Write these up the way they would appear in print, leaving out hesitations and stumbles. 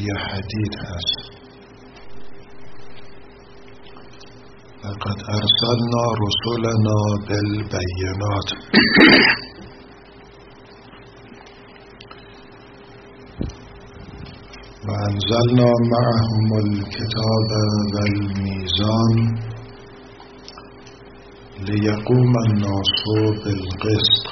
سوره حدید هست. لقد ارسلنا رسلنا بالبینات و انزلنا معهم الكتاب والمیزان لیقوم الناس بالقسط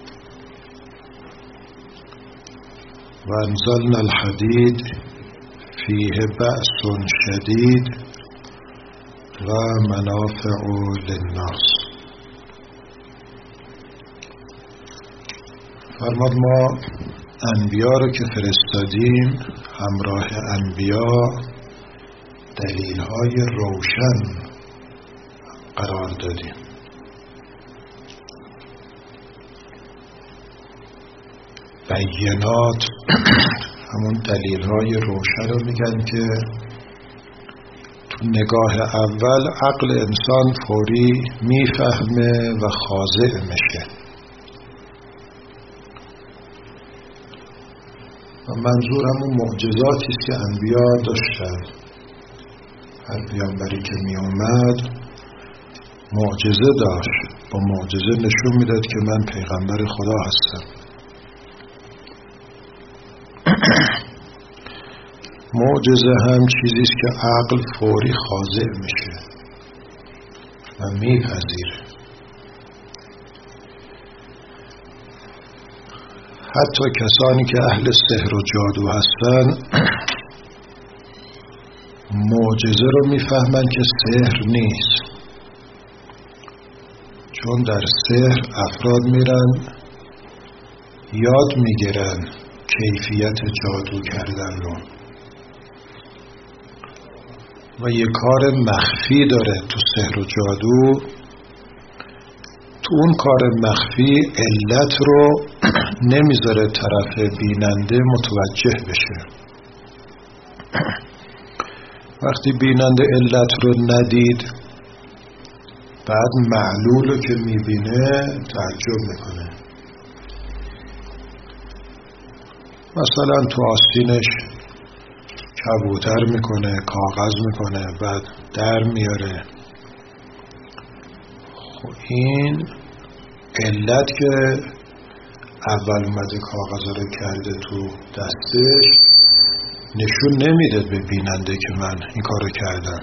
و انزلنا الحدید فیه بأس شدید و منافع للناس. فرمود ما انبیا رو که فرستادیم همراه انبیا دلیل‌های روشن قرار دادیم. بینات همون دلیل‌های روشن رو میگن که تو نگاه اول عقل انسان فوری میفهمه و خاضع میشه. و منظور همون معجزاتی است که انبیا داشتن. هر پیامبری که می اومد معجزه داشت، با معجزه نشون میداد که من پیغمبر خدا هستم. معجزه هم چیزی است که عقل فوری خاضع میشه و میپذیره. حتی کسانی که اهل سحر و جادو هستن معجزه رو میفهمن که سحر نیست، چون در سحر افراد میرن یاد میگیرن کیفیت جادو کردن رو و یه کار مخفی داره تو سحر و جادو. تو اون کار مخفی علت رو نمیذاره طرف بیننده متوجه بشه. وقتی بیننده علت رو ندید، بعد معلول رو که میبینه تعجب میکنه. مثلا تو آستینش کبوتر میکنه، کاغذ میکنه، بعد در میاره. خب این علت که اول اومده کاغذ رو کرده تو دستش نشون نمیده به بیننده که من این کارو کردم.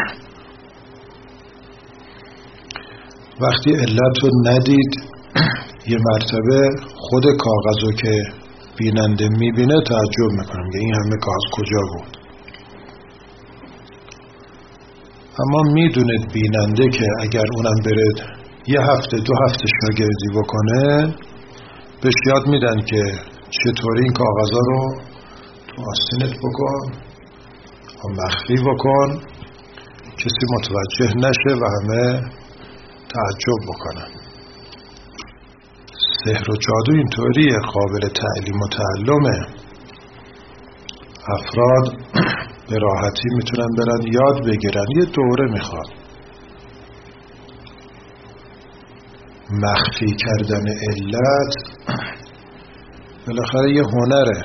وقتی علت رو ندید، یه مرتبه خود کاغذ رو که بیننده میبینه تعجب میکنم که این همه کاغذ کجا بود. اما میدونید بیننده که اگر اونم بره یه هفته 2 هفته شاگردی بکنه، بهش یاد میدن که چطوری این کاغذا رو تو آستینت بکن و مخفی بکن، کسی متوجه نشه و همه تعجب بکنن. سحر و جادو اینطوریه، قابل تعلیم و تعلمه. افراد به راحتی میتونن برن یاد بگیرن. یه دوره میخواد. مخفی کردن علت بالاخره یه هنره.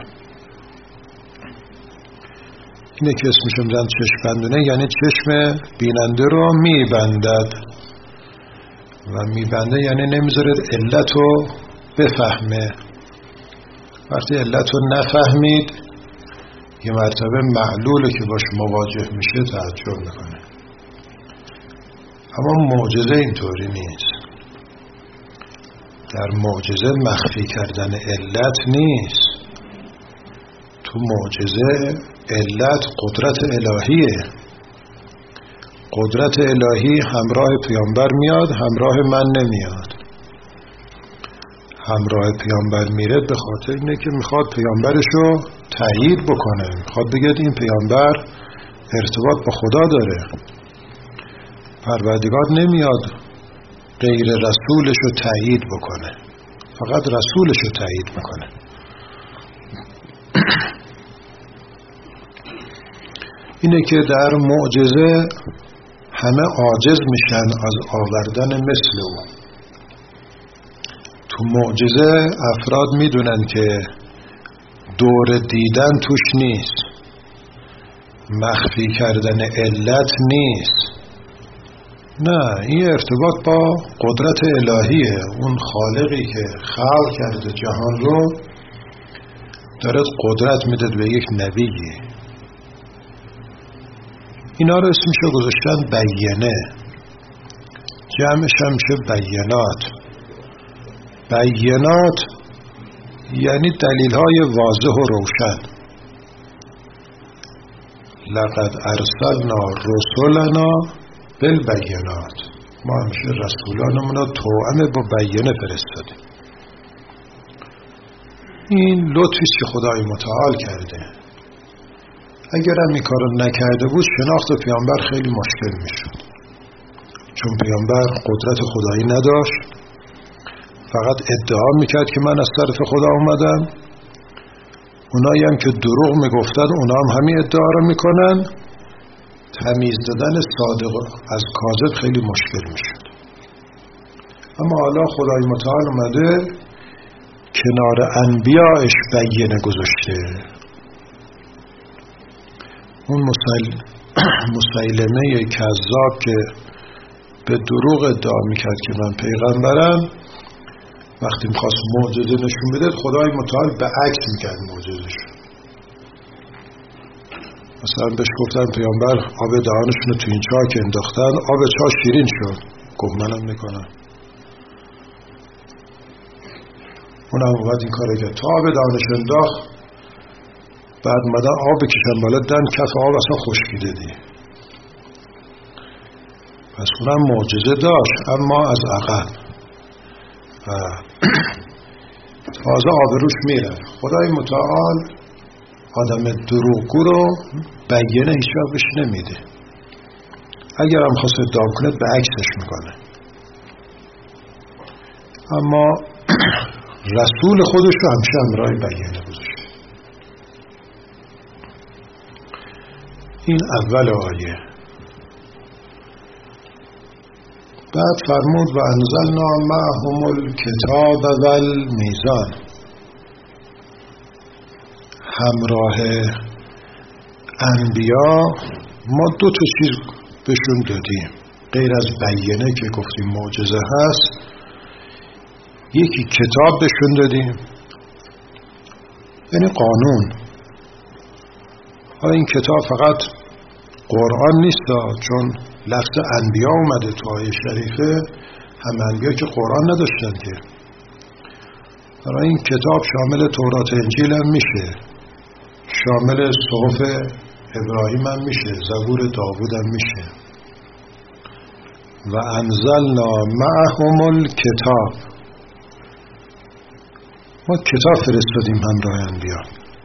اینه که اسمشو میذارن چشم بندونه، یعنی چشم بیننده رو میبندد و میبنده یعنی نمیذاره علت رو بفهمه. وقتی علت رو نفهمید، یه مرتبه معلوله که باش مواجه میشه تعجب میکنه. اما معجزه اینطوری نیست. در معجزه مخفی کردن علت نیست. تو معجزه علت قدرت الهیه. قدرت الهی همراه پیامبر میاد، همراه من نمیاد. همراه پیامبر میره به خاطر اینه که میخواد پیامبرشو تایید بکنه. میخواد بگه این پیامبر ارتباط با خدا داره. پروردگار نمیاد غیر رسولشو تایید بکنه، فقط رسولشو تایید میکنه. اینه که در معجزه همه عاجز میشن از آوردن مثل او. تو معجزه افراد میدونن که دور دیدن توش نیست. مخفی کردن علت نیست. نه، این ارتباط با قدرت الهیه. اون خالقی که خلق کرده جهان رو داره قدرت میده به یک نبیی. اینا رو اسمشو گذاشتن بینه، جمعش هم میشه بینات. بینات یعنی دلیل‌های واضح و روشن. لقد ارسلنا رسولنا بالبینات. ما همیشه رسولانمون رو توأم با بینه فرستادیم. این لطفی که خدای متعال کرده. اگر هم این کارو نکرده بود شناخت پیامبر خیلی مشکل میشد، چون پیامبر قدرت خدایی نداشت، فقط ادعا میکرد که من از طرف خدا اومدم. اونایی هم که دروغ میگفتن اونا هم همین ادعا رو میکنن. تمیز دادن صادق از کاذب خیلی مشکل میشد. اما حالا خدای متعال اومده کنار انبیاءش بینه گذاشته. اون مسیلمه کذاب که به دروغ ادعا میکرد که من پیغمبرم، وقتی میخواست معجزه نشون بده خدای متعال به عکس میکرد معجزه‌شو. مثلا بهش گفتن پیامبر آب دهانشون رو تو این چاه که انداختن آب چاه شیرین شد. گفت منم میکنم. اونم اومد این کار کرد تا آب دهانش انداخت، بعد مدن آب بکشن بالا دن کف آب اصلا خشکیده دی. پس اونم معجزه داشت اما از عقب و تازه آبروش میره. خدای متعال آدم دروغگو رو بینه هیچ وقت بهش نمیده. اگر هم خواست ادعا کنه به عکسش میکنه. اما رسول خودش رو همیشه همراه بینه گذاشته. این اول آیه. بعد فرمود و انزلنا معهم الکتاب و المیزان. همراه انبیا ما دو تا چیز بهشون دادیم غیر از بینه که گفتیم معجزه هست. یکی کتاب بهشون دادیم، یعنی قانون. حالا این کتاب فقط قرآن نیست، چون لفظ انبیا اومده تو آیه شریفه. هم انبیا که قرآن نداشتن که. حالا این کتاب شامل تورات انجیل هم میشه، شامل صحف ابراهیم هم میشه، زبور داوود هم میشه. و انزلنا معهم الکتاب. ما کتاب فرستادیم همراه انبیا.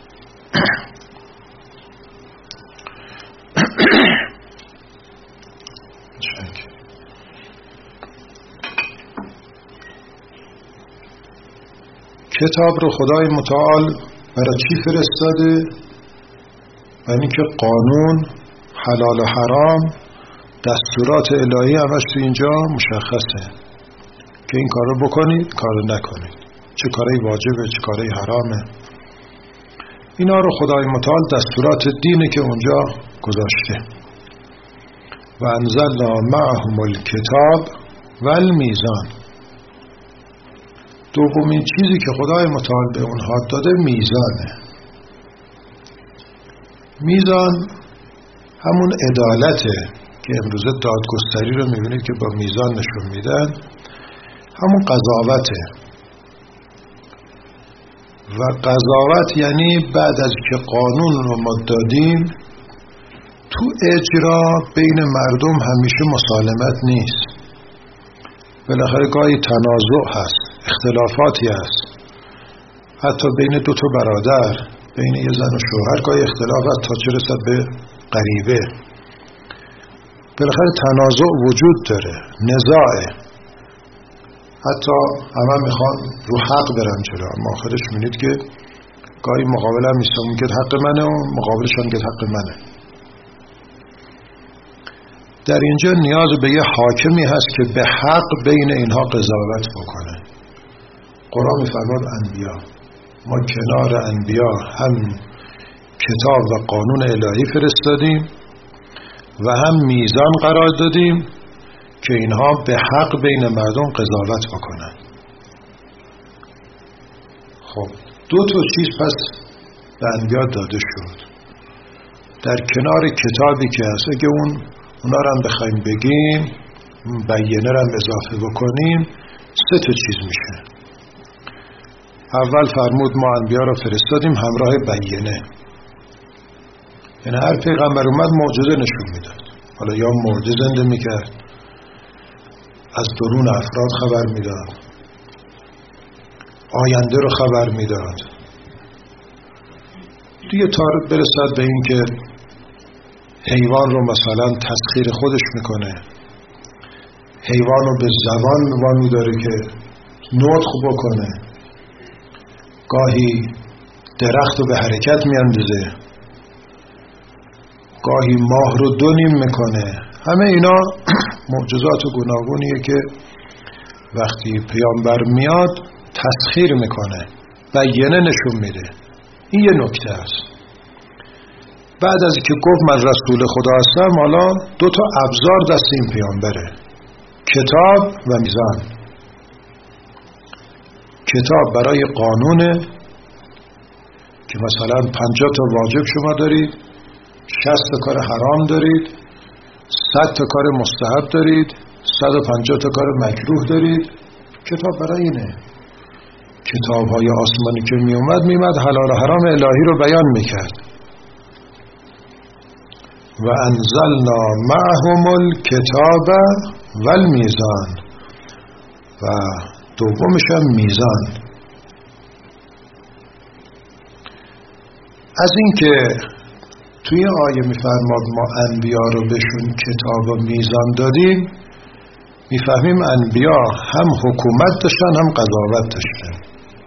کتاب رو خدای متعال برای چی فرستاده؟ برای اینکه قانون، حلال و حرام، دستورات الهی همش تو اینجا مشخصه که این کار رو بکنید، کار رو نکنید، چه کاری واجبه، چه کاری حرامه. اینا رو خدای متعال دستورات دینه که اونجا گذاشته. و انزلنا معهم الکتاب و المیزان. دومین چیزی که خدای متعال به اونها داده میزانه. میزان همون عدالته که امروزه دادگستری رو میبینید که با میزان نشون میدن. همون قضاوته. و قضاوت یعنی بعد از که قانون رو ما دادیم تو اجرا بین مردم همیشه مسالمت نیست. بالاخره گاهی تنازع هست، اختلافاتی هست. حتی بین دو تا برادر، بین یه زن و شوهر گاهی اختلاف هست تا چه رسد به غریبه. بالاخره تنازع وجود داره، نزاعه. حتی همه میخوان رو حق برن جلو، اما آخرش میبینید که گاهی مقابل هم میستم میگه حق منه و مقابلش هم میگه حق منه. در اینجا نیاز به یه حاکمی هست که به حق بین اینها قضاوت بکنه. قرآن میفرماد انبیا. ما کنار انبیا هم کتاب و قانون الهی فرستادیم و هم میزان قرار دادیم که اینها به حق بین مردم قضاوت بکنن. خب دو تا چیز پس به انبیا داده شد. در کنار کتابی که هست، اگه اونا رو هم بخوایم بگیم، بیانیه رو هم اضافه بکنیم، سه تا چیز میشه. اول فرمود ما انبیا رو فرستادیم همراه بیانیه. یعنی هر پیغمبر اومد معجزه نشون میداد. حالا یا مرده زنده میکرد، از درون افراد خبر میداد، آینده رو خبر میداد، دیگه تا برسد به این که حیوان رو مثلا تسخیر خودش میکنه، حیوان رو به زبان وانو داره که نطق بکنه، گاهی درخت رو به حرکت میاندازه، گاهی ماه رو دو نیم میکنه. همه اینا معجزات و گوناگونیه که وقتی پیامبر میاد تسخیر میکنه، بیانیه نشون میده. این یه نکته است. بعد از اینکه گفت من رسول خدا هستم، حالا دو تا ابزار دست این پیامبره، کتاب و میزان. کتاب برای قانونه که مثلا 50 تا واجب شما دارید، 60 تا کار حرام دارید، 100 تا کار مستحب دارید، 150 تا کار مکروه دارید. کتاب برای اینه. کتاب های آسمانی که میومد حلال و حرام الهی رو بیان میکرد. و انزلنا معهم الکتاب و المیزان، و دومش هم میزان. از این که توی آیه میفرماد ما انبیا رو بهشون کتاب و میزان دادیم، میفهمیم انبیا هم حکومت داشتن هم قضاوت داشتن.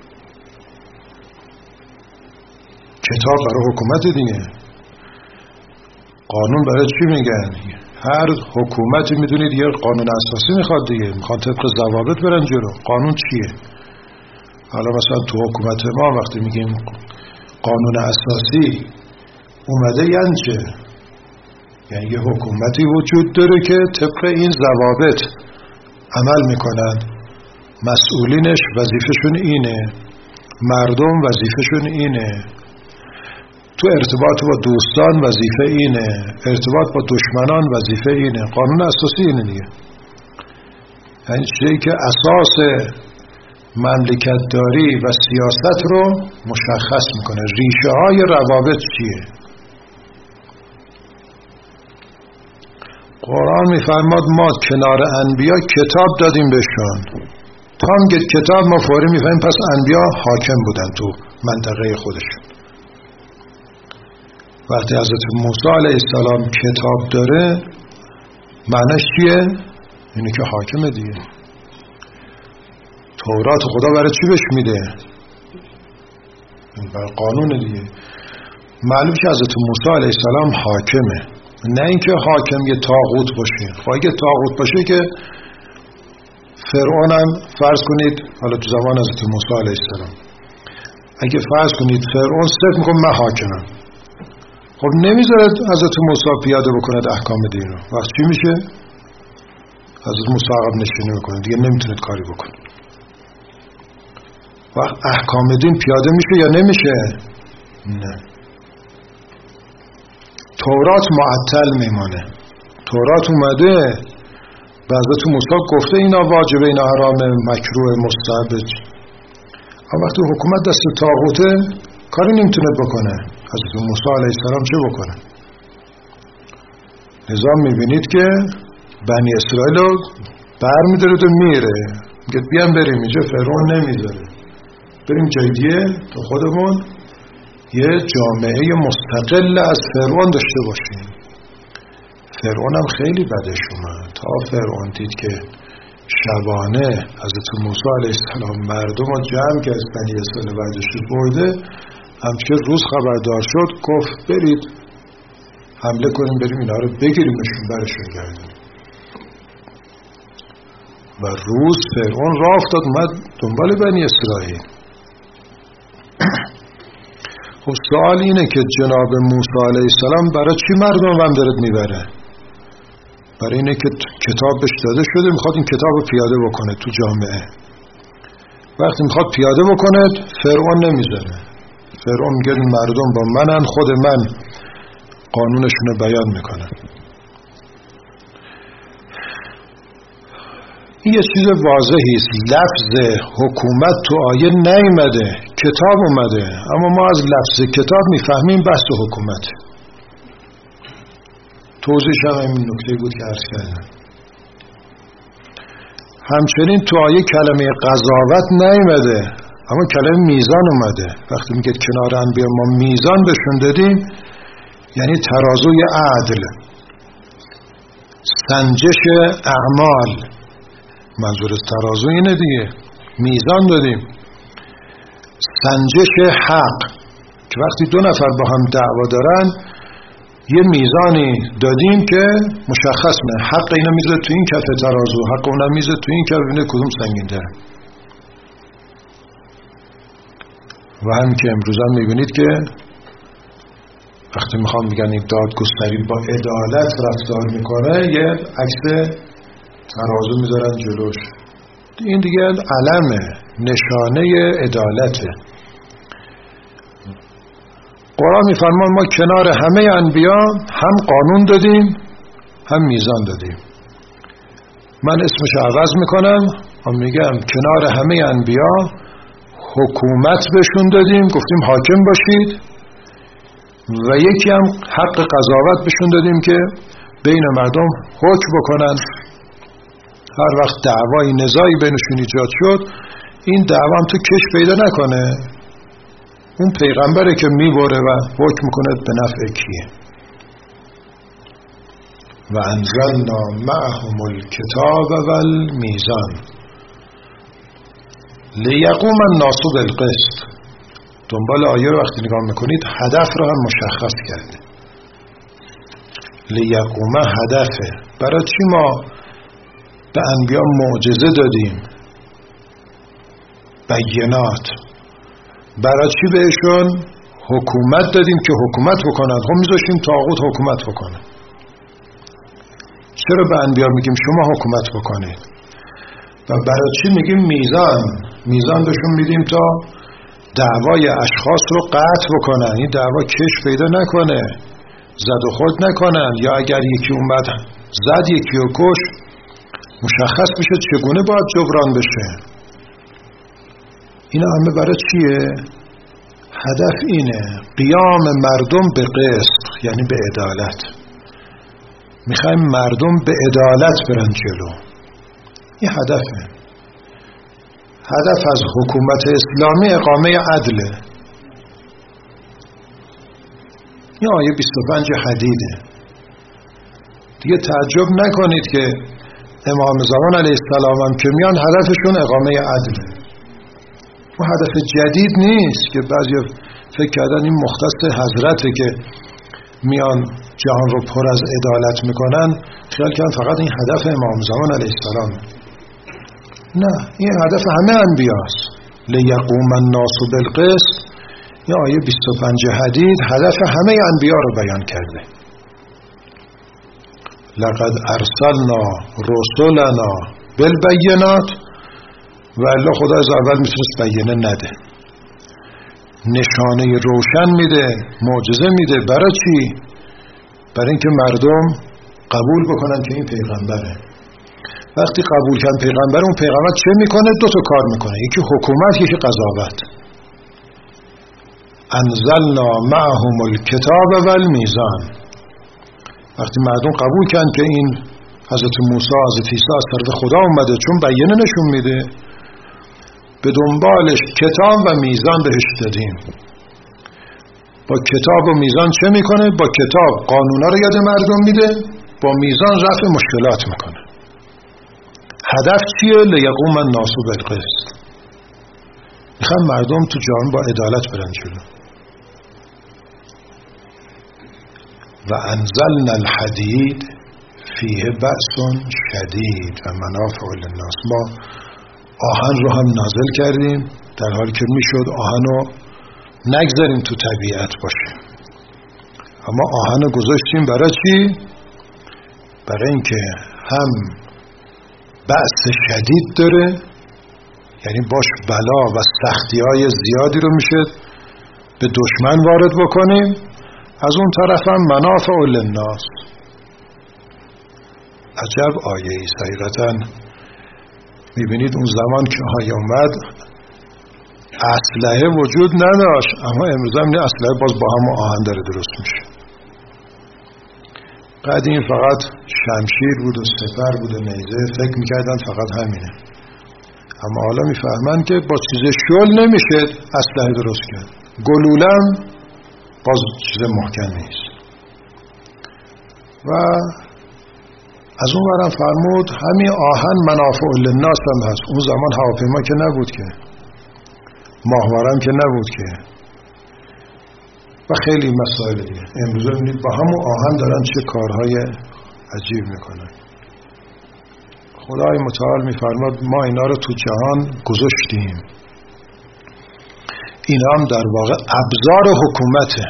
کتاب برای حکومت دیگه، قانون برای چی میگن؟ هر حکومتی میدونید یه قانون اساسی میخواد دیگه، میخواد طبق ضوابط برن جلو. قانون چیه؟ حالا مثلا تو حکومت ما وقتی میگیم قانون اساسی اومده یعنی چه؟ یعنی یه حکومتی وجود داره که طبق این ضوابط عمل میکنن، مسئولینش وظیفشون اینه، مردم وظیفشون اینه، تو ارتباط با دوستان وظیفه اینه، ارتباط با دشمنان وظیفه اینه. قانون اساسی اینه دیگه. یعنی چیزی که اساس مملکت داری و سیاست رو مشخص میکنه. ریشه های روابط چیه؟ قرآن میفرماد ما کنار انبیا کتاب دادیم بهشون. تا میگه کتاب ما فوری میفهمیم پس انبیا حاکم بودن تو منطقه خودشون. وقتی حضرت موسی علیه السلام کتاب داره معنیش چیه؟ اینه که حاکمه دیگه. تورات خدا برای چی بهش میده؟ برای قانون دیگه. معلوم که حضرت موسی علیه السلام حاکمه، نه اینکه حاکم یه طاغوت باشه. خب اگه طاغوت باشه که فرعون هم فرض کنید، حالا تو زمان حضرت موسی علیه السلام اگه فرض کنید فرعون صرف میگه من حاکمم، خب نمیذاره حضرت موسی پیاده بکنه احکام دین رو. وقت چی میشه؟ حضرت موسی عقب نشینی میکنه دیگه، نمیتونه کاری بکنه. وقت احکام دین پیاده میشه یا نمیشه؟ نه. تورات معطل میمانه. تورات اومده به حضرت موسی گفته اینا واجبه، اینا حرامه، مکروه، مستحب. اما وقتی حکومت دست طاغوته کاری نمیتونه بکنه. حضرت موسی علیه السلام چه بکنه؟ نظام میبینید که بنی اسرائیل رو برمی‌داره و میره، میگه بیان بریم اینجا، فرعون نمیذاره، بریم جای دیگه تا خودمون یه جامعه مستقل از فرعون داشته باشیم. فرعون هم خیلی بدش اومد. تا فرعون دید که شبانه حضرت موسی علیه السلام مردم رو جمع که از بنی اسرائیل وردش برده، همچه روز خبردار شد گفت برید حمله کنیم، بریم اینا رو بگیریمشون برشون گردیم. و روز فرعون راه افتاد اومد دنبال بنی اسرائیل. خب سوال اینه که جناب موسی علیه السلام برای چی مردم رو دارد میبره؟ برای اینه که کتاب بهش داده شده، میخواد این کتاب رو پیاده بکنه تو جامعه. وقتی میخواد پیاده بکنه فرعون نمیذاره. فرعون میگه مردم با منن، خود من قانونشون رو بیان میکنم. این یه چیز واضحی است. لفظ حکومت تو آیه نیامده، کتاب اومده، اما ما از لفظ کتاب میفهمیم بحث حکومت. توضیحش هم این نکته بود که عرض کردم. همچنین تو آیه کلمه قضاوت نیامده، اما کلمه میزان اومده. وقتی میگه کنار انبیا ما میزان بهشون دادیم، یعنی ترازوی عدل، سنجش اعمال. منظور از ترازو اینه دیگه، میزان دادیم. سنجش حق، که وقتی دو نفر با هم دعوا دارن یه میزانی دادیم که مشخص نه، حق اینا میذاره تو این کف ترازو، حق اونا میذاره تو این کف، ببینه کدوم سنگین‌تره. و هم که امروز هم میبینید که وقتی میخوام میگن این دادگستری با عدالت رفتار میکنه، یه عکس ترازو میذارن جلوش. این دیگه علمه، نشانه عدالته. قرآن میفرمان ما کنار همه انبیا هم قانون دادیم هم میزان دادیم. من اسمش عوض میکنم و میگم کنار همه انبیا حکومت بهشون دادیم، گفتیم حاکم باشید، و یکی هم حق قضاوت بهشون دادیم که بین مردم حکم بکنن. هر وقت دعوای نزاعی بینشون ایجاد شد، این دعوا هم تو کش پیدا نکنه، اون پیغمبره که میبره و حکم میکنه به نفع کیه. و انزلنا معهم الکتاب والمیزان لیقوم الناس بالقسط. دنبال آیه رو وقتی نگاه میکنید هدف رو هم مشخص کرده. لیقوم هدفه. برای چی ما به انبیا معجزه دادیم؟ بینات. برای چی بهشون حکومت دادیم؟ که حکومت بکنن. خب میذاشیم طاغوت حکومت بکنه. چرا به انبیا میگیم شما حکومت بکنید؟ و برای چی میگیم میزان؟ میزان بهشون میدیم تا دعوای اشخاص رو قطع بکنن، این دعوا کش پیدا نکنه، زد و خورد نکنن، یا اگر یکی اومد زد یکی رو کش، مشخص بشه چگونه باید جبران بشه. اینا همه برای چیه؟ هدف اینه قیام مردم به قسط، یعنی به عدالت. میخوایم مردم به عدالت برن جلو. این هدفه. هدف از حکومت اسلامی اقامه عدله. این آیه 25 حدیده. دیگه تعجب نکنید که امام زمان علیه السلام هم که میان هدفشون اقامه عدله. و هدف جدید نیست که بعضی فکر کردن این مختص حضرته که میان جهان رو پر از عدالت میکنن، خیال کردن فقط این هدف امام زمان علیه السلام. نه، این هدف همه انبیاست. لیقوم الناس بالقسط. این آیه 25 حدید هدف همه انبیا رو بیان کرده. لقد ارسلنا رسولنا بالبینات. و الله خدا از اول میتونست بینه نده، نشانه روشن میده، معجزه میده. برای چی؟ برای اینکه مردم قبول بکنن که این پیغمبره. وقتی قبول کردن پیغمبر، اون پیغمبر چه میکنه؟ دو تا کار میکنه، یکی حکومت، یکی قضاوت. انزلنا معهم الکتاب والمیزان. وقتی مردم قبول کردن که این حضرت موسی، حضرت عیسی از طرف خدا اومده، چون بیانه نشون میده، به دنبالش کتاب و میزان بهش دادیم. با کتاب و میزان چه میکنه؟ با کتاب قانونا رو یاد مردم میده، با میزان رفع مشکلات میکنه. هدف چیه؟ لیقوم الناس بالقسط. میخوام مردم تو جهان با عدالت برن جلو. و انزلنا الحدید فیه بأس شدید و منافع للناس. ما آهن رو هم نازل کردیم در حالی که میشد آهن رو نگذاریم تو طبیعت باشه. اما آهن رو گذاشتیم برای چی؟ برای اینکه هم بأس شدید داره، یعنی باش بلا و سختی های زیادی رو میشه به دشمن وارد بکنیم، از اون طرف هم منافع للناس. عجب آیه ای حقیقتاً. میبینید اون زمان که آیه اومد اسلحه وجود نداشت، اما امروز هم اسلحه باز با هم آهن داره درست میشه. قدیم فقط شمشیر بود و سپر بود و نیزه، فکر میکردن فقط همینه، اما حالا میفهمن که با چیز شل نمیشه اسلحه درست کرد. گلولم باز چیز محکم نیست. و از اون برم فرمود همین آهن منافع للناس هم هست. اون زمان هواپیما که نبود که، ماهوارم که نبود که، و خیلی مسائل دیگه. امروز می‌بینید با همون آهن دارن چه کارهای عجیب میکنن. خدای متعال میفرماد ما اینا رو تو جهان گذاشتیم، اینا هم در واقع ابزار حکومته.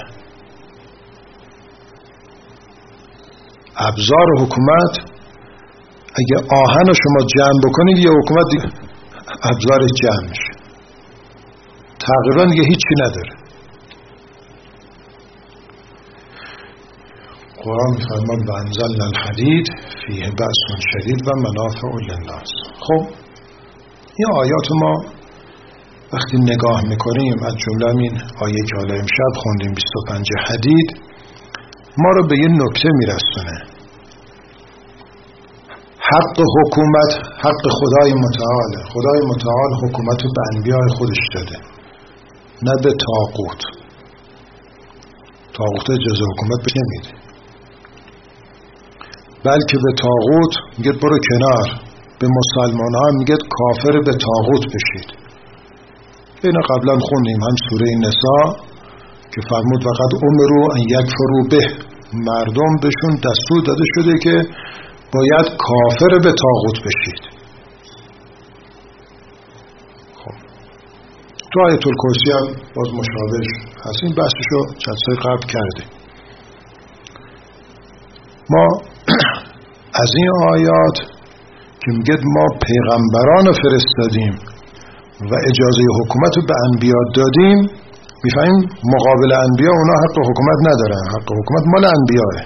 ابزار حکومت، اگه آهن رو شما جمع بکنید یه حکومت دیگه ابزار جمع میشه، تقریبا دیگه هیچی نداره. قرآن میفرماد و انزلنا الحدید فیه بأس شدید و منافع للناس. خب این آیات ما وقتی نگاه میکنیم، از جمله این آیه که حالا امشب خوندیم 25 حدید، ما رو به یه نکته میرسونه. حق حکومت حق خدای متعاله. خدای متعال حکومت رو به انبیاء خودش داده، نه به طاغوت. طاغوت اجازه حکومت بهش نمیده، بلکه به طاغوت میگه برو کنار. به مسلمان ها میگه کافر به طاغوت بشید. اینو قبلا خوندیم، هم سوره نساء که فرمود وقد امروا ان یکفروا به، مردم بهشون دستور داده شده که باید کافر به طاغوت بشید. خب تو آیت الکرسی هم باز مشابه هست، این بحثشو چند سال قبل کرده. ما از این آیات که میگه ما پیغمبران رو فرستادیم و اجازه حکومت رو به انبیا دادیم، میفهمیم مقابل انبیا اونا حق حکومت ندارن، حق حکومت مال انبیاه.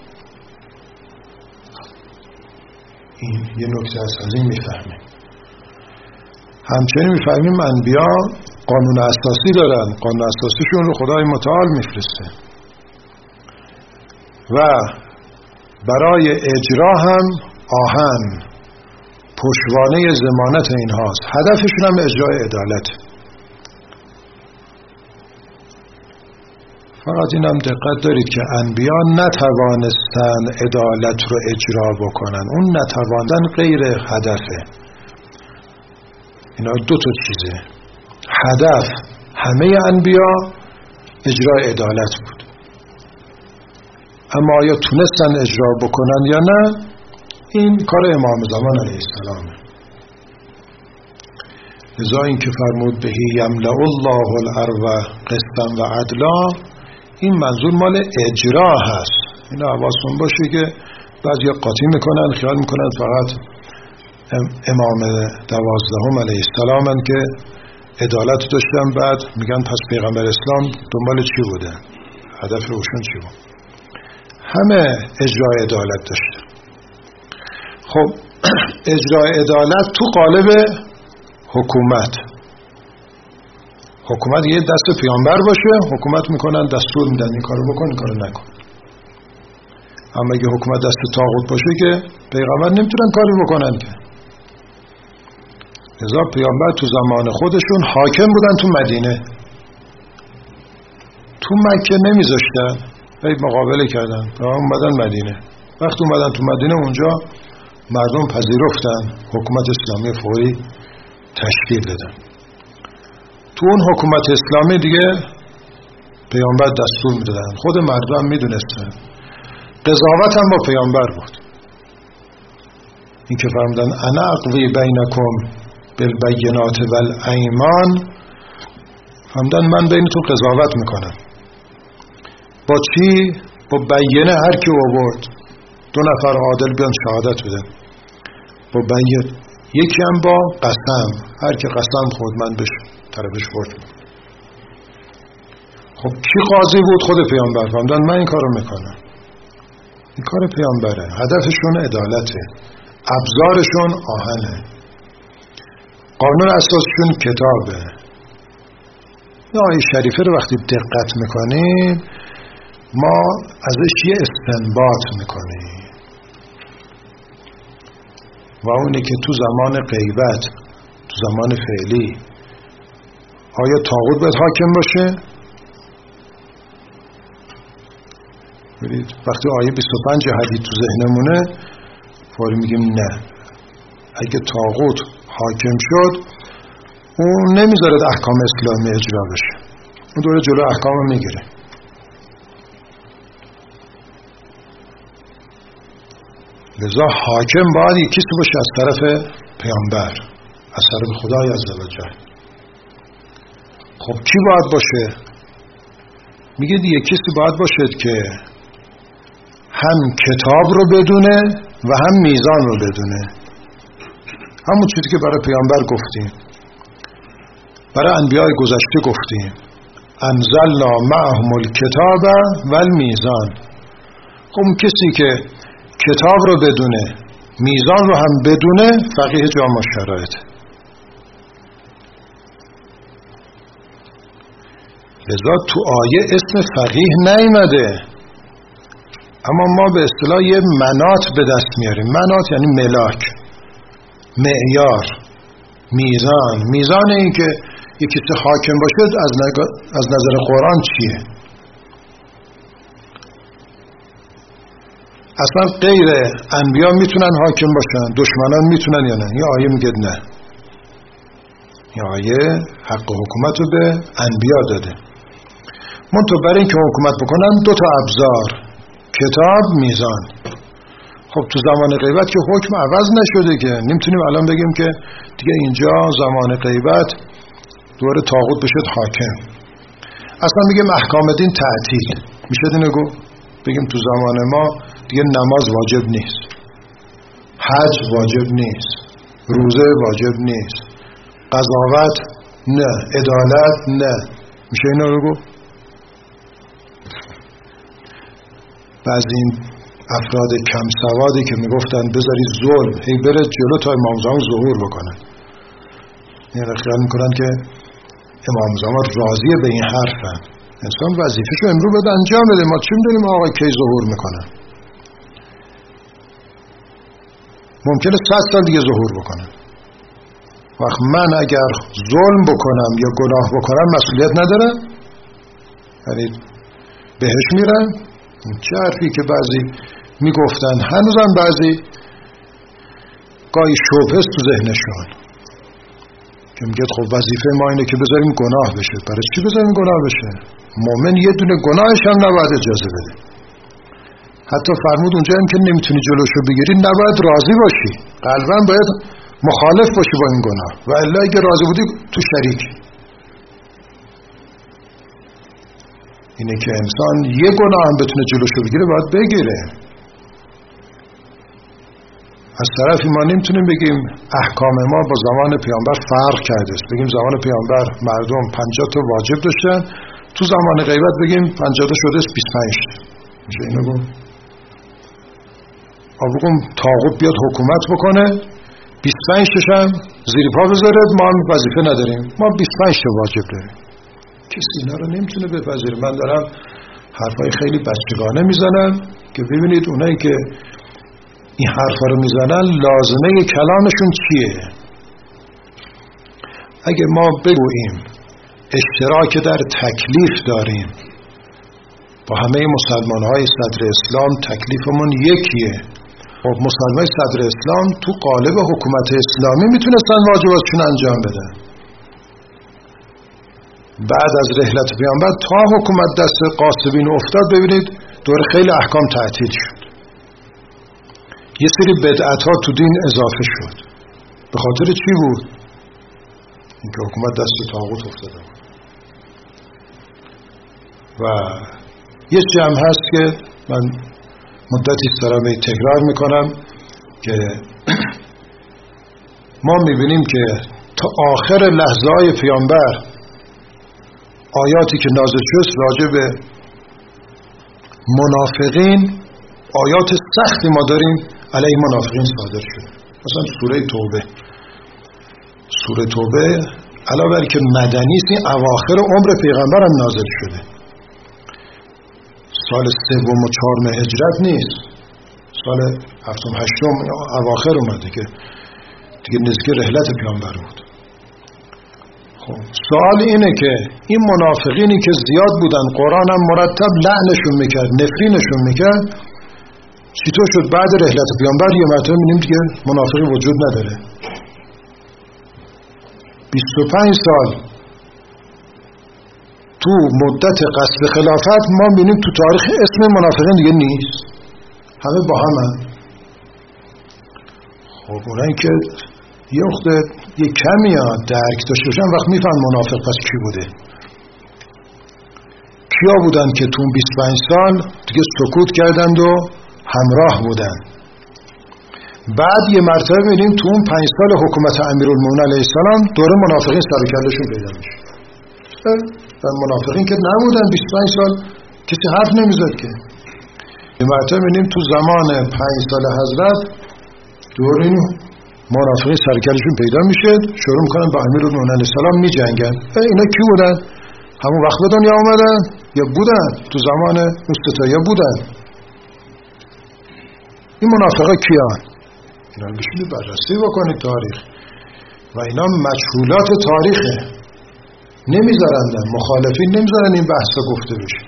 این یه نکته از این میفهمیم. همچنین میفهمیم انبیا قانون اساسی دارن، قانون اساسیشون رو خدای متعال میفرسته و برای اجرا هم آهن پشتوانه ضمانت اینهاست. هدفشون هم اجرای عدالت. فقط اینم دقت دارید که انبیا نتوانستن عدالت رو اجرا بکنن. اون نتوانستن غیر هدفه. اینا دو تا چیزه. هدف همه انبیا اجرای عدالت بود، اما آیا تونستن اجرا بکنن یا نه، این کار امام زمان علیه السلامه. لذا این که فرمود بهی یملأ الله الارض قسطا و عدلا، این منظور مال اجرا هست. این حواستون باشه که بعضی قاطی میکنن، خیال میکنن فقط امام 12 علیه السلام که عدالت داشتن، بعد میگن پس پیغمبر اسلام دنبال چی بوده، هدف روشن چی بود. همه اجرای عدالت داشتن. خب اجرای عدالت تو قالب حکومت. حکومت یه دست پیامبر باشه، حکومت میکنن، دستور میدن این کارو بکن این کارو نکن. اما اگه حکومت دست طاغوت باشه که پیغمبر نمیتونن کاری بکنن که. لذا پیامبر تو زمان خودشون حاکم بودن تو مدینه، تو مکه نمیذاشتن، باید مقابله کردن و اومدن مدینه. وقتی اومدن تو مدینه اونجا مردم پذیرفتن، حکومت اسلامی فوری تشکیل دادن. تو اون حکومت اسلامی دیگه پیامبر دستور میدادن، خود مردم میدونستن. قضاوت هم با پیامبر بود. این که فرمودن انا اقضی بینکم بالبینات والایمان همدن من بینتون قضاوت میکنم. با چی؟ با بیانه هر کی آورد 2 نفر عادل بیان شهادت بدن با بیانه، یکی هم با قسم، هر کی قسم خورد من بهش طرفش برد. خب کی قاضی بود؟ خود پیامبر. فرمودن من این کارو میکنم. این کار پیامبره. هدفشون عدالته، ابزارشون آهنه، قانون اساسشون کتابه. این آیه شریفه رو وقتی دقت میکنیم ما ازش یه استنباط میکنیم و اونه که تو زمان غیبت، تو زمان فعلی آیا طاغوت باید حاکم باشه؟ برید وقتی آیه 25 حدید تو ذهنمونه فوری میگیم نه. اگه طاغوت حاکم شد اون نمیذارد احکام اسلامی اجرا بشه، اون دوره جلو احکام رو میگیره. لذا حاکم باید یکیست باشه از طرف پیامبر، از طرف خدای عزوجل. خب کی باید باشه؟ میگه یکیستی باید باشه که هم کتاب رو بدونه و هم میزان رو بدونه. همون چیزی که برای پیامبر گفتیم، برای انبیای گذشته گفتیم انزلنا معهم الکتاب و المیزان. خب اون کسی که کتاب رو بدونه میزان رو هم بدونه فقیه جامع شرایط. لذا تو آیه اسم فقیه نیامده، اما ما به اصطلاح یه منات به دست میاریم. منات یعنی ملاک، معیار، میزان. میزان این که یکی که حاکم باشه از نظر قرآن چیه؟ اصلا غیر انبیا میتونن حاکم باشن، دشمنان میتونن یا نه؟ این آیه میگه نه. این آیه حق حکومت رو به انبیا داده. منتها برای اینکه حکومت بکنن 2 تا ابزار، کتاب، میزان. خب تو زمان غیبت که حکم عوض نشده که نمیتونیم الان بگیم که دیگه اینجا زمان غیبت دوره طاغوت بشد حاکم. اصلا میگیم احکام دین تعطیل میشه اینو گفت. بگیم تو زمان ما دیگه نماز واجب نیست، حج واجب نیست، روزه واجب نیست، قضاوت نه، عدالت نه، میشه اینو رو گفت؟ بعضی این افراد کم سوادی که میگفتن بذارید ظلم هی بره جلو تا امام زمان ظهور بکنن، این خیال میکنن که امام زمان راضیه به این حرفن. انسان وظیفه‌شو امرو بده انجام بده، ما چی میدونیم آقا کی ظهور میکنن؟ ممکنه 100 سال دیگه ظهور بکنن. وقت من اگر ظلم بکنم یا گناه بکنم مسئولیت ندارم؟ یعنی بهش میرم؟ چه حرفی که بعضی میگفتن، هنوزم بعضی گاهی شبهه است تو ذهنشون که میگه خب وظیفه ما اینه که بذاریم گناه بشه. برای چی بذاریم گناه بشه؟ مومن یه دونه گناهش هم نباید اجازه بده. حتی فرمود اونجا هم که نمیتونی جلوشو بگیری نباید راضی باشی، قلباً باید مخالف باشی با این گناه، و الا اگه راضی بودی تو شریک. اینه که انسان یه گناه هم بتونه جلوشو بگیره باید بگیره. از طرفی ما نمیتونیم بگیم احکام ما با زمان پیامبر فرق کرده است. بگیم زمان پیامبر مردم 50 تا واجب داشتن، تو زمان غیبت بگیم 50 تا شده است 25. میشه اینو گفت؟ بگم طاغوت بیاد حکومت بکنه 25 تاشم زیر پا بذاره، ما هم وظیفه نداریم، ما 25 تا واجب داریم. کسی اینا رو نمیتونه بپذیره. من دارم حرفای خیلی بچگانه میزنم که ببینید اونایی که این حرفا رو میزنن لازمه کلامشون چیه. اگه ما بگوییم اشتراک در تکلیف داریم با همه مسلمان‌های صدر اسلام، تکلیفمون یکیه. خب مسلمان‌های صدر اسلام تو قالب حکومت اسلامی میتونستن واجباتشون انجام بدن. بعد از رحلت پیامبر تا حکومت دست قاسبین افتاد ببینید دور خیلی احکام تعطیل شد، یه سری بدعت ها تو دین اضافه شد. به خاطر چی بود؟ اینکه حکومت دست طاغوت افتاده بود. و یه جمع هست که من مدتی دارم تکرار میکنم که ما میبینیم که تا آخر لحظه های پیامبر آیاتی که نازل شد راجع به منافقین، آیات سختی ما داریم علیه منافقین صادر شده. مثلا سوره توبه علاوه بر که مدنی است، این اواخر عمر پیغمبر هم نازل شده، سال 3 و 4 هجرت نیست، سال 7 و 8 اواخر اومده که دیگه نزدیک رحلت پیامبر بود. خب سوال اینه که این منافقینی که زیاد بودن، قرآن هم مرتب لعنشون میکرد، نفرینشون میکرد، چطور شد بعد رحلت پیامبر یه مرتبه می‌بینیم دیگه منافقی وجود نداره؟ 25 سال تو مدت قصد خلافت ما می‌بینیم تو تاریخ اسم منافقین دیگه نیست، همه با هم هم. خب اونایی که یه وقت یه کمی درک داشته باشن وقت میفهم منافق پس کی بوده، کیا بودن که تو 25 سال دیگه سکوت کردند و همراه بودن. بعد یه مرتبه می‌بینیم تو اون 5 سال حکومت امیرالمومنین علیه السلام دوره منافقین سر و کله‌شون پیدا میشه. و منافقین که نبودن 25 سال کسی حرف نمیزد که. یه مرتبه می‌بینیم تو زمان 5 سال حضرت دوره منافقین سر و کله‌شون پیدا میشه، شروع میکنن با امیرالمومنین علیه السلام میجنگن. اینا کی بودن؟ همون وقت به دنیا اومدن یا بودن تو زمان مستطاعه بودن؟ این منافقه کیان؟ اینا بشینید بررسی بکنید تاریخ و اینا مجهولات تاریخه، نمیذارندن، مخالفین نمیذارن این بحث گفته بشه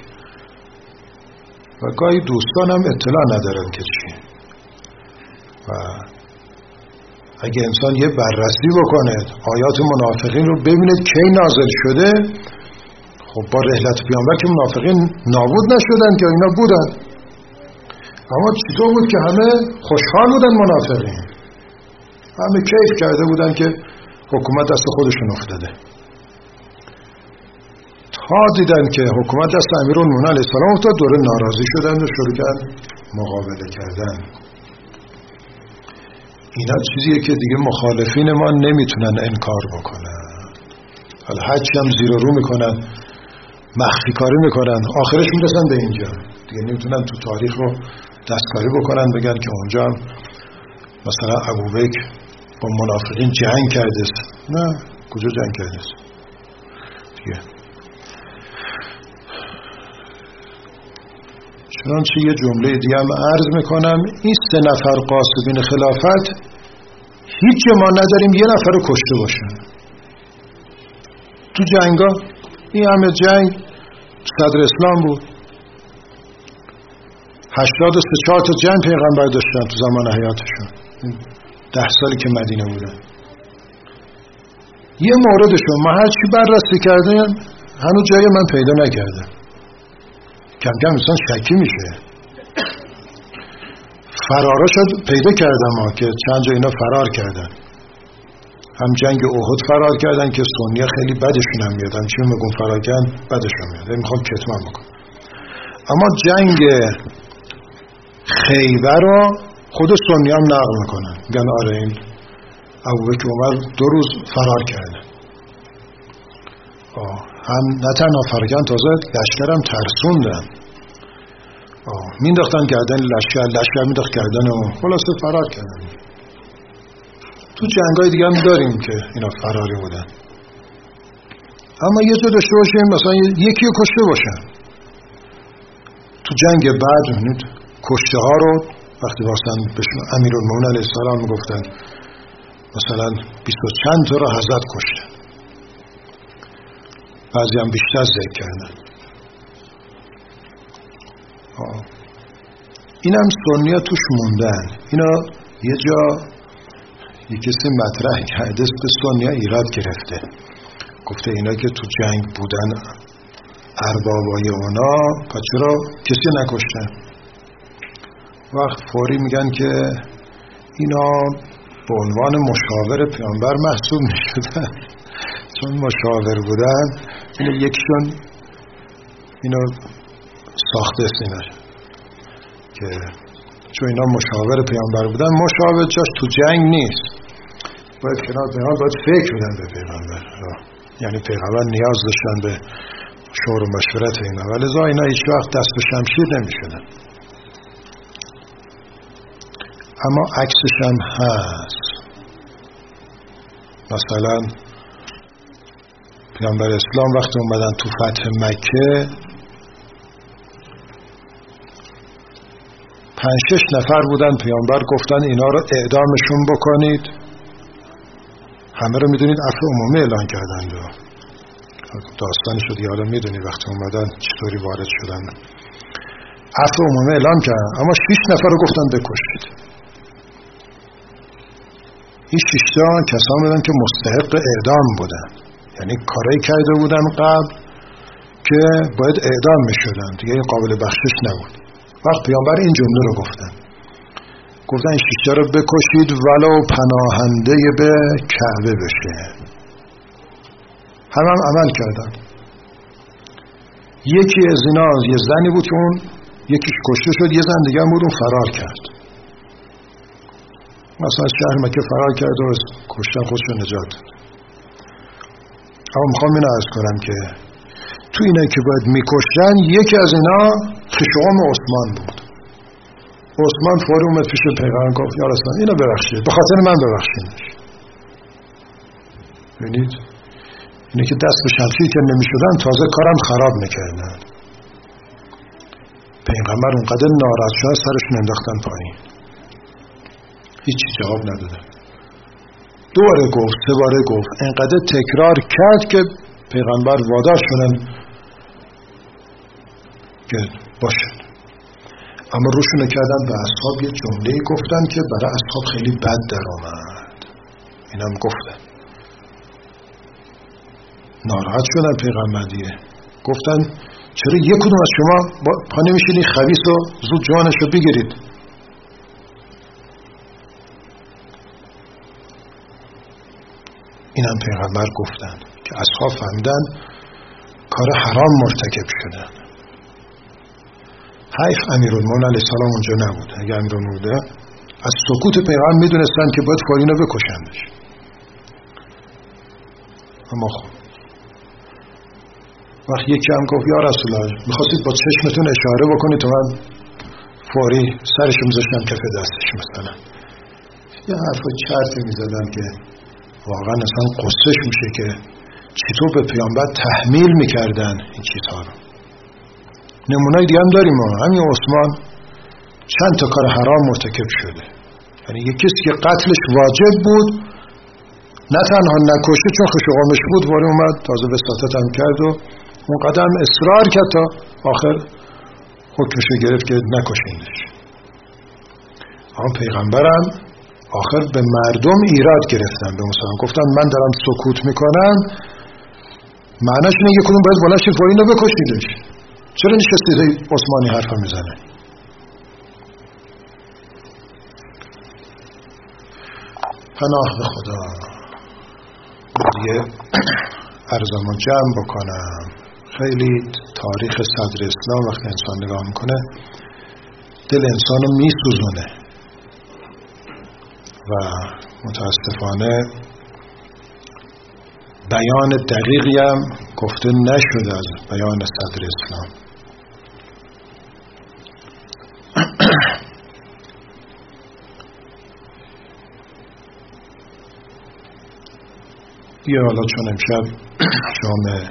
و گاهی دوستان هم اطلاع ندارن که چیه. و اگه انسان یه بررسی بکنه آیات منافقین رو ببینید کی نازل شده، خب با رحلت پیامبر که منافقین نابود نشدن که اینا بودن، اما چطور بود که همه خوشحال بودن؟ منافقین همه کیف کرده بودن که حکومت دست خودشون افتاده، تا دیدن که حکومت دست امیرالمومنین علیه السلام افتاد دوره ناراضی شدن و شروع کردن مقابله کردن. اینا چیزیه که دیگه مخالفین ما نمیتونن انکار بکنن، حالا هرچی هم زیر و رو میکنن، مخفی کاری میکنن، آخرش میرسن به اینجا دیگه نمیتونن تو تاریخ رو دستکاری بکنن بگن که اونجا مثلا ابوبکر با منافقین جنگ کرده. نه، کجا جنگ کرده دیگه. چنانچه یه جمله دیگه هم عرض میکنم، این 3 نفر قاصدین خلافت هیچ جا ما نداریم یه نفر رو کشته باشن تو جنگا. این همه جنگ صدر اسلام بود، 84 تا جنگ پیغمبر داشتن تو زمان حیاتشون، 10 سالی که مدینه بودن. یه موردشون ما هر چی بررسی کردیم هنوز جای من پیدا نکردم. کم کم انسان شکی میشه. فراراشو پیدا کردم که چند جا اینا فرار کردن، هم جنگ احد فرار کردن که سنی‌ها خیلی بدشون هم میاد، هم چی میگن فرار کردن بدشون میاد، میخوام کتمان بکنم. اما جنگ خیبر رو خود سنی‌ها هم نقل میکنن، میگن آره این ابوبکر عمر 2 روز فرار کردن. هم نه تنها فرار کردن، تازه لشکر هم ترسوندن، مینداختن گردن لشکر مینداخت گردن و خلاصه فرار کردن. تو جنگای دیگه هم داریم که اینا فراری بودن. اما یه جا داشته باشیم مثلا یکی رو کشته باشن. تو جنگ بعد کشته ها رو وقتی واسن بهشون امیرالمومنین علیه السلام گفتن مثلا 20 و چند تا رو حضرت کشتن، بعضی هم بیشتر ذکر کردن. این هم سنی‌ها توش موندن. اینا یه جا یه کسی مطرح کرده به سنی‌ها ایراد گرفته، گفته اینا که تو جنگ بودن اربابای اونا پس چرا کسی نکشتن؟ وقت فوری میگن که اینا به عنوان مشاور پیامبر محسوب میشدن، چون مشاور بودن. اینا یکشون اینو ساخته سینه که چون اینا مشاور پیامبر بودن، مشاور جاش تو جنگ نیست، باید کنار پیامبر باید فکر بدن به پیغمبر، یعنی پیغمبر نیاز داشتن به شور و مشورت اینا، ولی لذا اینا هیچ وقت دست به شمشیر نمیشدن. اما عکسش هم هست. مثلا پیامبر اسلام وقتی اومدن تو فتح مکه 5-6 نفر بودن، پیامبر گفتن اینا رو اعدامشون بکنید. همه رو میدونید عفو عمومی اعلان کردن، داستانش رو دیگه حالا میدونید وقتی اومدن چطوری وارد شدن. عفو عمومی اعلان کردن، اما 6 نفر رو گفتن بکشید. این 6 تا کسان بودن که مستحق اعدام بودن، یعنی کارایی کرده بودن قبل که باید اعدام میشدن، دیگه قابل بخشش نبود. وقت پیامبر این جمله رو گفتن این 6 تا رو بکشید ولو پناهنده به کعبه بشه. هم عمل کردن. یکی از اینا یه زنی بود که اون یکیش کشته شد، یه زن دیگه هم بود اون فرار کرد. مثلا شهر مکه فرار کرد و کشتن خودش رو نجات داد. اما میخوام اینو عرض کنم که تو اینه که باید میکشتن، یکی از اینا خشوم عثمان بود. عثمان فوری اومد پیش پیغمبر گفت یا رسول الله اینو ببخشید، به خاطر من ببخشیدش. ببینید اینه که دست به شمشیر که نمیشدن تازه کارم خراب میکردن. پیغمبر اونقدر ناراحت شد سرشون انداختن پایین، هیچی جواب ندادن. 2 باره گفت، 3 باره گفت، اینقدر تکرار کرد که پیغمبر وادار شدن که باشد. اما روشونه کردن به اصحاب یه جمله گفتن که برای اصحاب خیلی بد در آمد. اینم گفتن، ناراحت شدن پیغمبر دیگه. گفتن چرا یک کدوم از شما پا نمیشید این خبیث رو زود جانش رو بگیرید؟ اینم پیغمبر گفتن که اصحاب فهمیدن کار حرام مرتکب شدن. حیف امیرالمومنین علیه السلام اونجا نبود. اگه امیرالمومنین بوده از سکوت پیغمبر میدونستن که باید فارینو بکشندش. اما خب وقت یکی هم گفت یا رسول الله میخواستید با چشمتون اشاره بکنید تو من فوری سرشو میذاشتم کف دستش مثلا. یه حرف چرتی میزدن که واقعا اصلا قصهش میشه که چطور به پیامبر تحمیل میکردن این چیزها رو. نمونه‌ای دیگه هم داریم. همین عثمان چند تا کار حرام مرتکب شده، یعنی یک کسی که قتلش واجب بود نه تنها نکشته چون خشوقامش بود، ولی اومد تازه وساطت هم کرد و اون قدم اصرار کرد تا آخر حکمشو گرفت که نکشیندش. اما پیغمبرم آخر به مردم ایراد گرفتن، به مسلمان گفتن من دارم سکوت میکنم، معناش اینه که کدوم باید بلنش فوری اینو بکشیدش. چرا نشستید عثمانی حرفا میزنه؟ پناه به خدا. دیگه عرضمو جمع بکنم. خیلی تاریخ صدر اسلام وقتی انسان نگاه میکنه دل انسانو میسوزونه و متاسفانه بیان دقیقی هم گفته نشده از بیان صدر اسلام. یه حالا چون امشب شام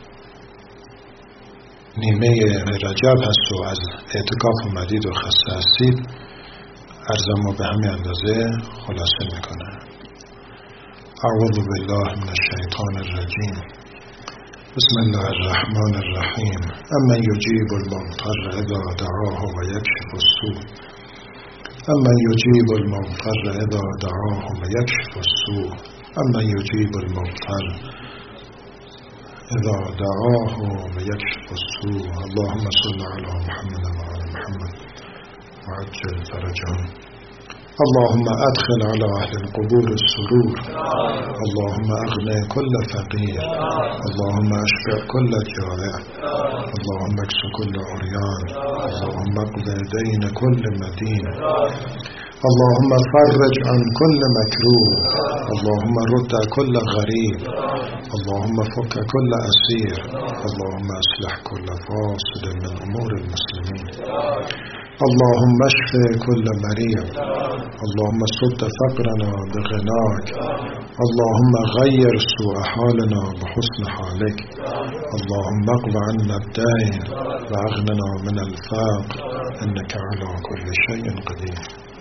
نیمه رجب هست و از اعتکاف اومدید و خسته هستید، عرضمو به همین اندازه خلاصه میکنم. اعوذ بالله من الشیطان الرجیم. بسم الله الرحمن الرحیم. امن یجیب المضطر اذا دعاه و یکشف السوء. امن یجیب المضطر اذا دعاه و یکشف السوء. امن یجیب المضطر اذا دعاه و یکشف السوء. اللهم صل علی محمد و علی محمد وعجل فرجهم اللهم أدخل على أهل القبور السرور. اللهم أغني كل فقير. اللهم أشبع كل جائع. اللهم اكس كل عريان. اللهم اقض دين كل مدين. اللهم فرج عن كل مكروه. اللهم رد كل غريب. اللهم فك كل أسير. اللهم اصلح كل فاسد من أمور المسلمين. اللهم اشف كل مريض. اللهم سد فقرنا بغناك. اللهم غير سوء حالنا بحسن حالك. اللهم اقض عنا الدين واغننا من الفقر إنك على كل شيء قدير.